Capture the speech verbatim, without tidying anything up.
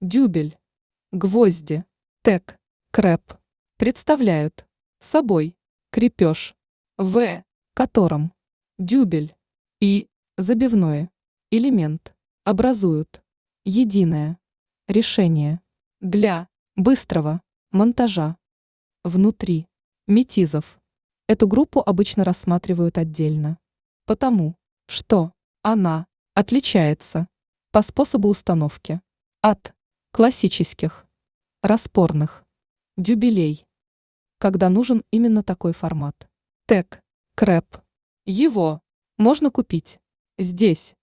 дюбель, гвозди, тег, крэп представляют собой крепеж, в котором дюбель и забивной элемент образуют единое решение для быстрого монтажа. Внутри метизов эту группу обычно рассматривают отдельно, потому что она отличается по способу установки от классических распорных дюбелей, когда нужен именно такой формат. Тег, крэп. Его можно купить здесь.